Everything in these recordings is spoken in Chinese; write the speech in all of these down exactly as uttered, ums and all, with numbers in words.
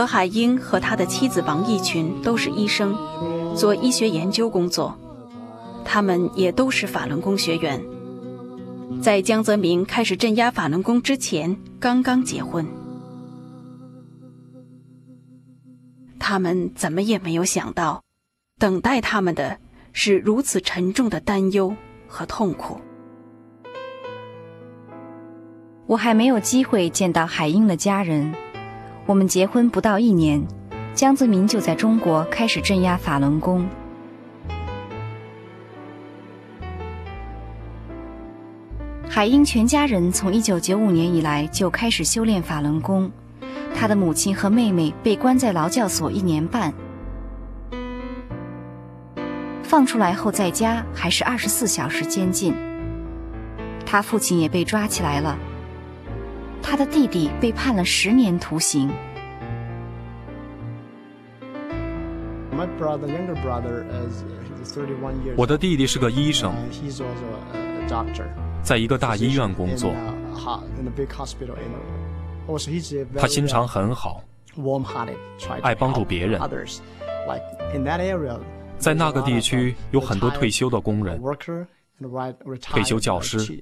何海英和他的妻子王义群都是医生，做医学研究工作，他们也都是法轮功学员。在江泽民开始镇压法轮功之前，刚刚结婚。他们怎么也没有想到，等待他们的是如此沉重的担忧和痛苦。 我还没有机会见到海英的家人，我们结婚不到一年，江泽民就在中国开始镇压法轮功。海英全家人从一九九五年以来就开始修炼法轮功，他的母亲和妹妹被关在劳教所一年半，放出来后在家还是二十四小时监禁。他父亲也被抓起来了，他的弟弟被判了十年徒刑。 我的弟弟是个医生，在一个大医院工作。他心肠很好，爱帮助别人。在那个地区有很多退休的工人，退休教师，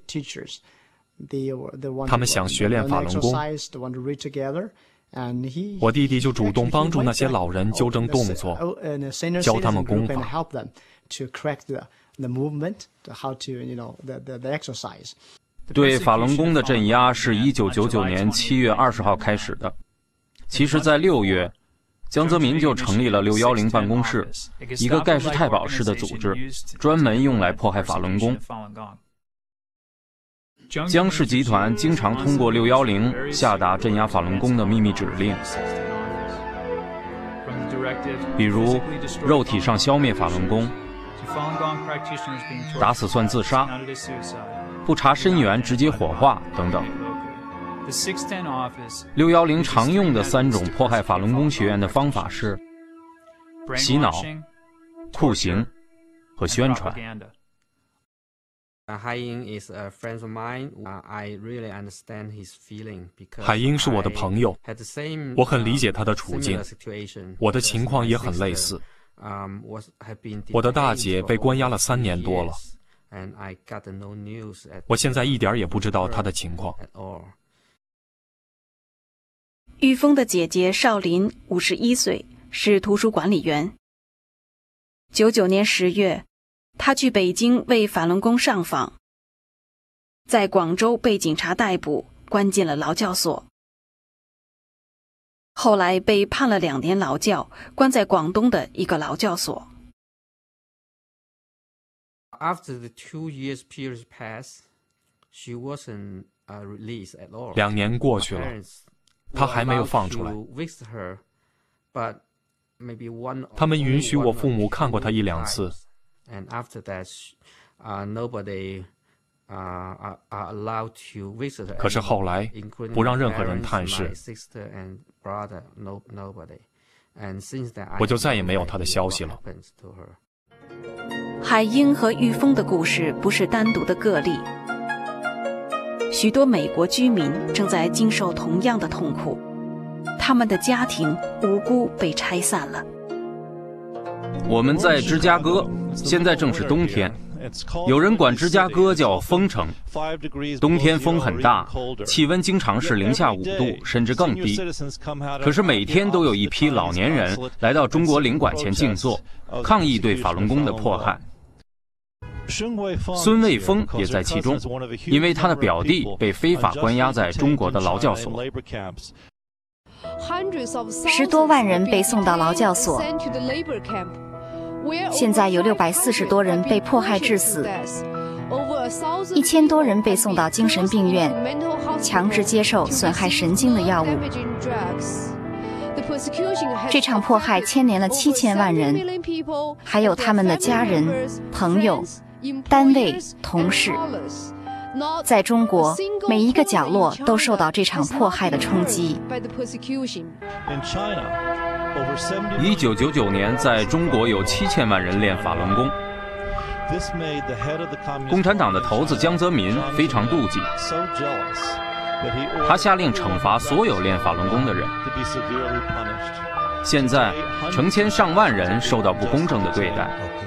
他们想学练法轮功。我弟弟就主动帮助那些老人纠正动作，教他们功法。 对法轮功的镇压是一九九九年七月二十号开始的。其实在六月，江泽民就成立了六一零办公室，一个盖世太保式的组织，专门用来迫害法轮功。江氏集团经常通过六一零下达镇压法轮功的秘密指令，比如肉体上消灭法轮功，打死算自杀，不查身源直接火化等等。六一零常用的三种迫害法轮功学员的方法是洗脑、酷刑和宣传。 海英是我的朋友，我很理解他的处境，我的情况也很类似。我的大姐被关押了三年多了，我现在一点也不知道她的情况。 玉峰的姐姐少林五十一岁，是图书管理员。九九年十月，她去北京为法轮功上访，在广州被警察逮捕，关进了劳教所。后来被判了两年劳教，关在广东的一个劳教所。 两年过去了，他还没有放出来。他们允许我父母看过他一两次。可是后来不让任何人探视，我就再也没有他的消息了。 海英和玉峰的故事不是单独的个例，许多美国居民正在经受同样的痛苦，他们的家庭无辜被拆散了。 我们在芝加哥，现在正是冬天，有人管芝加哥叫风城，冬天风很大，气温经常是零下五度甚至更低。可是每天都有一批老年人来到中国领馆前静坐，抗议对法轮功的迫害。孙卫峰也在其中，因为他的表弟被非法关押在中国的劳教所。 十多万人被送到劳教所，现在有六百四十多人被迫害致死，一千多人被送到精神病院，强制接受损害神经的药物。这场迫害牵连了七千万人，还有他们的家人、朋友、单位、同事。在中国，每一个角落都受到这场迫害的冲击。 一九九九年，在中国有七千万人练法轮功。共产党的头子江泽民非常妒忌， 他下令惩罚所有练法轮功的人。现在，成千上万人受到不公正的对待。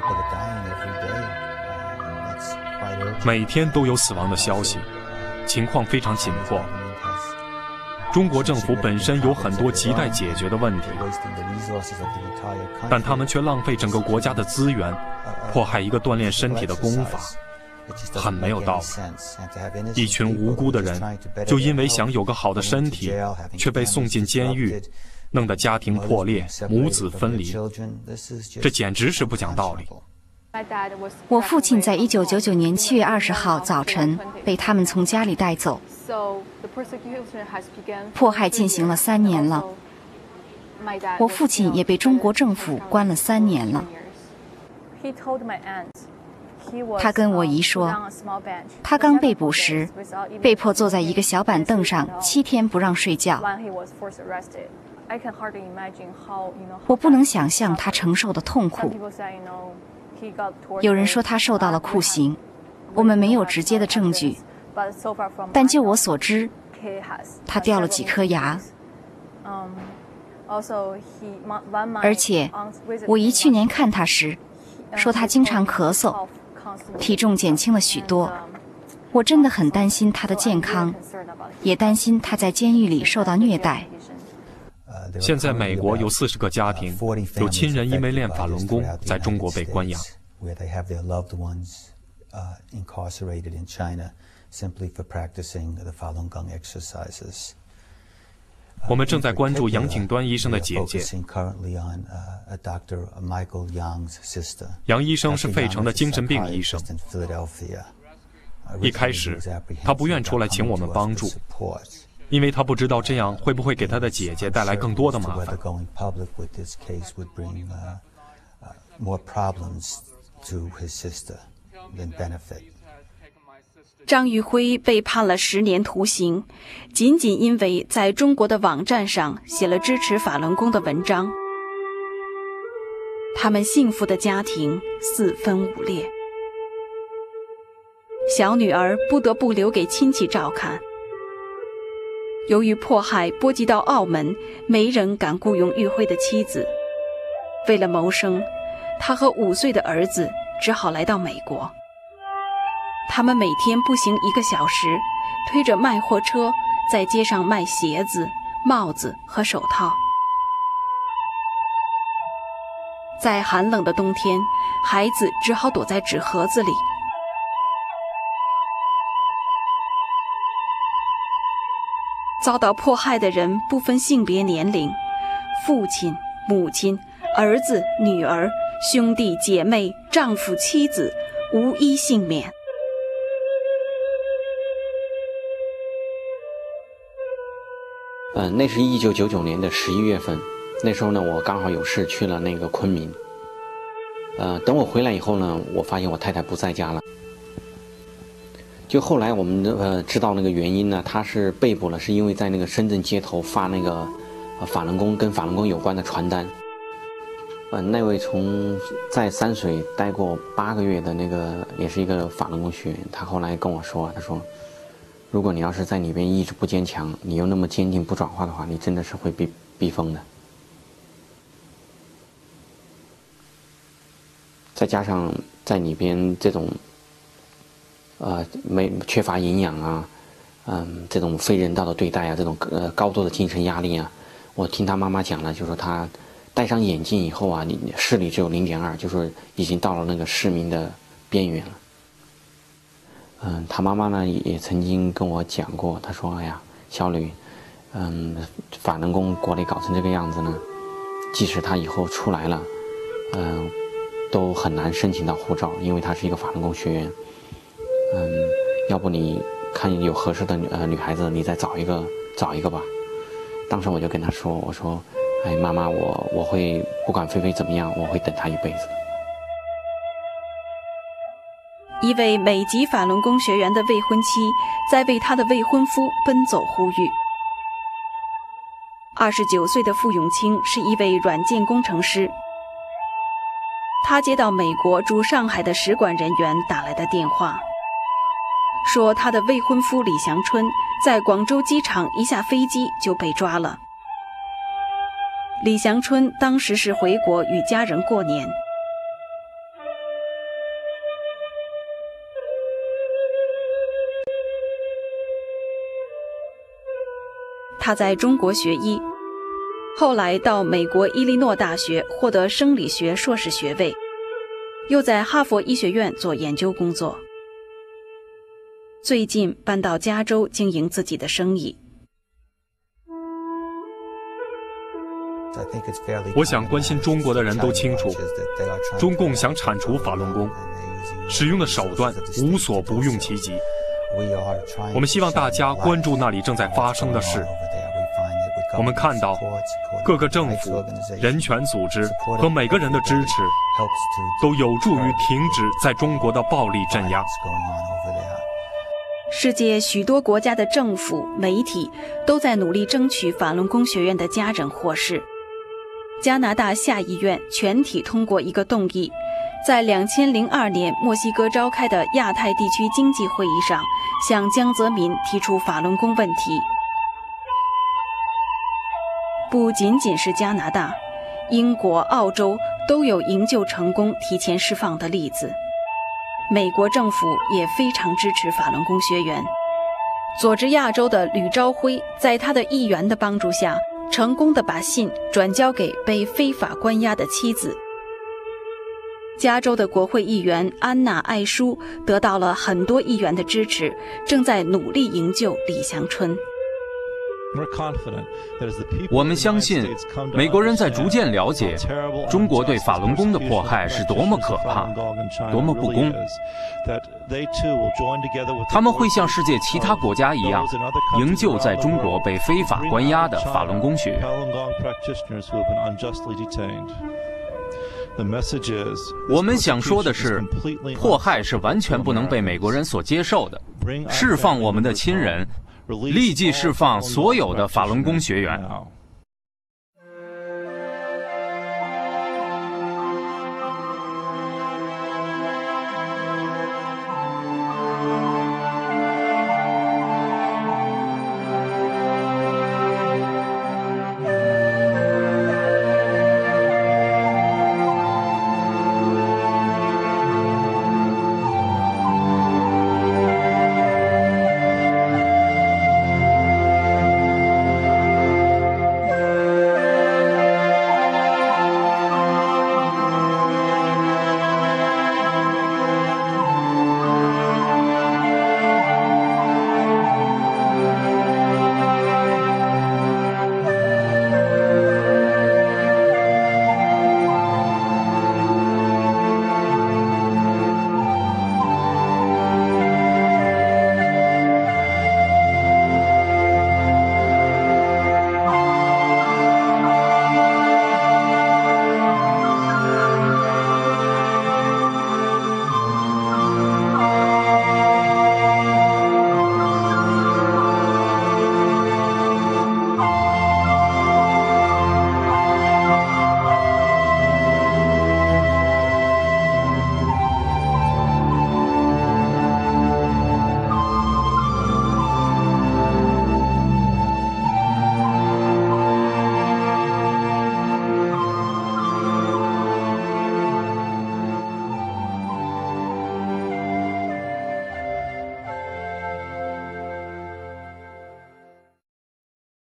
每天都有死亡的消息，情况非常紧迫。中国政府本身有很多亟待解决的问题，但他们却浪费整个国家的资源，迫害一个锻炼身体的功法，很没有道理。一群无辜的人，就因为想有个好的身体，却被送进监狱，弄得家庭破裂，母子分离，这简直是不讲道理。 我父亲在一九九九年七月二十号早晨被他们从家里带走，迫害进行了三年了。我父亲也被中国政府关了三年了。他跟我姨说，他刚被捕时被迫坐在一个小板凳上七天不让睡觉。我不能想象他承受的痛苦。有人说他受到了酷刑，我们没有直接的证据，但就我所知，他掉了几颗牙。而且我姨去年看他时说他经常咳嗽，体重减轻了许多。我真的很担心他的健康，也担心他在监狱里受到虐待。 现在美国有四十个家庭，有亲人因为练法轮功在中国被关押。我们正在关注杨景端医生的姐姐。杨医生是费城的精神病医生。一开始，他不愿出来请我们帮助，因为他不知道这样会不会给他的姐姐带来更多的麻烦。 张玉辉被判了十年徒刑，仅仅因为在中国的网站上写了支持法轮功的文章。他们幸福的家庭四分五裂，小女儿不得不留给亲戚照看。由于迫害波及到澳门，没人敢雇佣玉辉的妻子。为了谋生，他和五岁的儿子只好来到美国。他们每天步行一个小时，推着卖货车在街上卖鞋子、帽子和手套。在寒冷的冬天，孩子只好躲在纸盒子里。遭到迫害的人不分性别年龄，父亲、母亲、儿子、女儿、兄弟姐妹、丈夫、妻子，无一幸免。 嗯、呃，那是一九九九年的十一月份，那时候呢，我刚好有事去了那个昆明。呃，等我回来以后呢，我发现我太太不在家了。就后来我们呃知道那个原因呢，他是被捕了，是因为在那个深圳街头发那个呃法轮功跟法轮功有关的传单。呃，那位从在三水待过八个月的那个，也是一个法轮功学员，他后来跟我说，他说，如果你要是在里边意志不坚强，你又那么坚定不转化的话，你真的是会被逼疯的。再加上在里边这种。呃，没缺乏营养啊，嗯，这种非人道的对待啊，这种呃高度的精神压力啊，我听他妈妈讲了，就说他戴上眼镜以后啊，你视力只有零点二，就说已经到了那个失明的边缘了。嗯，他妈妈呢也曾经跟我讲过，他说：“哎呀，小吕，嗯，法轮功国内搞成这个样子呢，即使他以后出来了，嗯，都很难申请到护照，因为他是一个法轮功学员。”嗯，要不你看有合适的呃女孩子，你再找一个找一个吧。当时我就跟她说，我说，哎，妈妈，我我会不管菲菲怎么样，我会等她一辈子的。 一位美籍法轮功学员的未婚妻在为她的未婚夫奔走呼吁。二十九岁的傅永清是一位软件工程师，他接到美国驻上海的使馆人员打来的电话。 说他的未婚夫李祥春在广州机场一下飞机就被抓了。李祥春当时是回国与家人过年。他在中国学医，后来到美国伊利诺大学获得生理学硕士学位，又在哈佛医学院做研究工作。最近搬到加州经营自己的生意。 我想关心中国的人都清楚，中共想铲除法轮功，使用的手段无所不用其极。我们希望大家关注那里正在发生的事。我们看到各个政府、人权组织和每个人的支持，都有助于停止在中国的暴力镇压。 世界许多国家的政府、媒体都在努力争取法轮功学员的家人获释。加拿大下议院全体通过一个动议，在两千零二年墨西哥召开的亚太地区经济会议上，向江泽民提出法轮功问题。不仅仅是加拿大，英国、澳洲都有营救成功、提前释放的例子。美国政府也非常支持法轮功学员。佐治亚州的吕朝辉在他的议员的帮助下，成功地把信转交给被非法关押的妻子。加州的国会议员安娜·艾舒得到了很多议员的支持，正在努力营救李祥春。 我们相信，美国人在逐渐了解中国对法轮功的迫害是多么可怕、多么不公。他们会像世界其他国家一样，营救在中国被非法关押的法轮功学员。我们想说的是，迫害是完全不能被美国人所接受的。释放我们的亲人，立即释放所有的法轮功学员。